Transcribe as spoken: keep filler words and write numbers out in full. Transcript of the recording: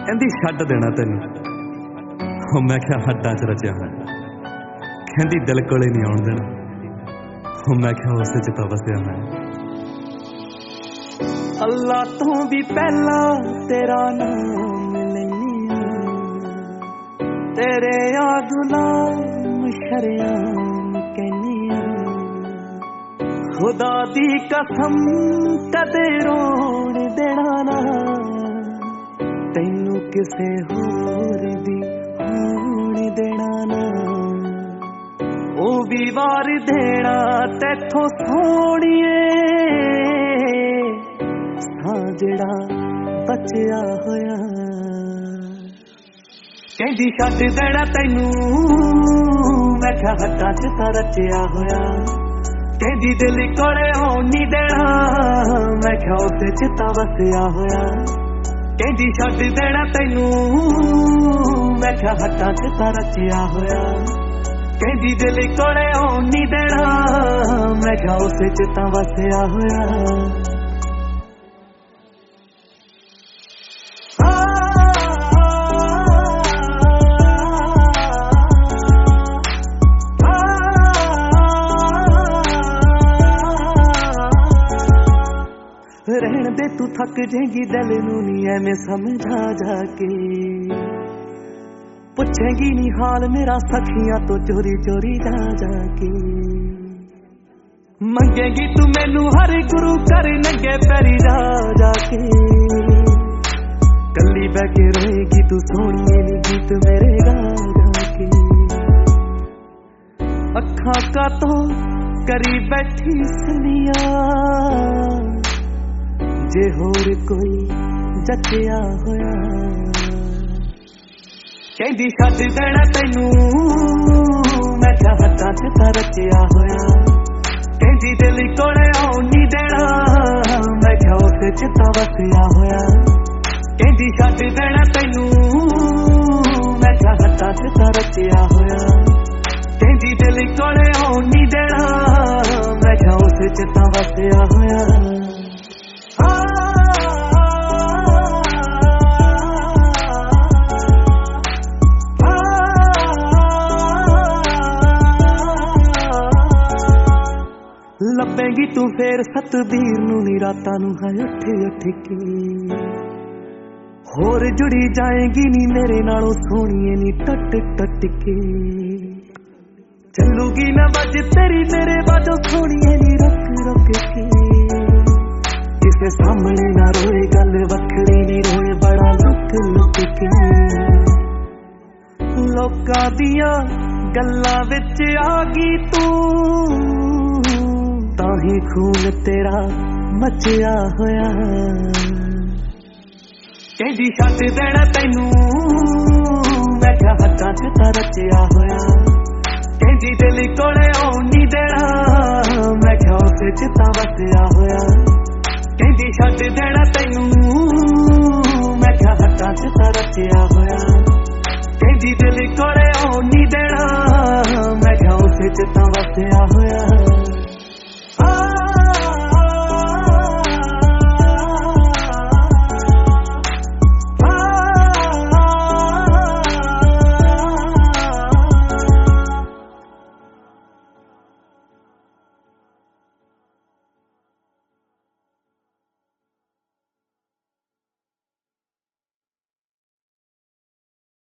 कहंदी छड्ड देना तैनूं, मैं क्या हड्डां च रचिया होया। कहंदी दिल कोले नहीं आउण देना, मैं क्या उस च तां वसिया होया। अल्लाह तो भी पहला तेरा नाम लैनी, तेरे आ गुलाम शरियाम कहनी, खुदा दी कसम कदे रोण देना ना, तैनू किसे होर दी होण देना ना, ओ भी वार देना तैथों सोहणीए, सां जेड़ा बचिया होया। कहंदी छड्ड देना तैनू, मैं क्या हट्टां च तां रचिया होया। कहंदी दिल कोले आउण नहीं देना, मैं क्या उस च तां वसिया होया। कहंदी छड्ड देना तैनू, मैं क्या हट्टां च तां रचिया होया। कहंदी दिल कोले आउण नहीं देना, मैं क्या उस च तां वसिया होया। रहन दे तू थक जाएगी दिल नू नी एवें समझा जाके, पुछेगी नी हाल मेरा सखियां तो चोरी चोरी जा जाके, मंगेगी तू मैनू हर गुरु कर नंगे पैरी जा जाके, कल्ली बह के रोएगी तू सोनिए नी गीत मेरे गा जाके, अखा का तो करी बैठी सनिया, जे होर कोई जचिया होया। कहंदी छड्ड देना तैनू, मैं क्या हट्टां च तां रचिया होया। कहंदी दिल कोले आउण नहीं देना, मैं क्या उस च तां वसिया होया। कहंदी छड्ड देना तैनू, मैं क्या हट्टां च तां रचिया होया। कहंदी दिल कोले आउण नहीं देना, मैं क्या उस च तां वसिया होया। लभेगी तू फेर सतबीर नू नी रातां नू है उठ उठ के, होर जुड़ी जाएगी नी मेरे नालों सोहणीए नी टट टट के, चलूगी ना बज तेरी मेरे बाजो सोहणीए नी रुक रुक के, किसे सामने ना रोए गल वखरी नी रोए बड़ा लुक लुक के, लोकां दियां गल्लां विच आ गई तू, ताही खून तेरा मचिया होया। कहंदी छड्ड देना तैनू, मैं क्या हट्टां च तां रचिया होया। कहंदी दिल कोले आउण नहीं देना, मैं क्या उस च तां वसिया होया। कहंदी छड्ड देना तैनू, मैं क्या हट्टां च तां रचिया होया। कहंदी दिल कोले आउण नहीं देना, मैं क्या उस च तां वसिया होया।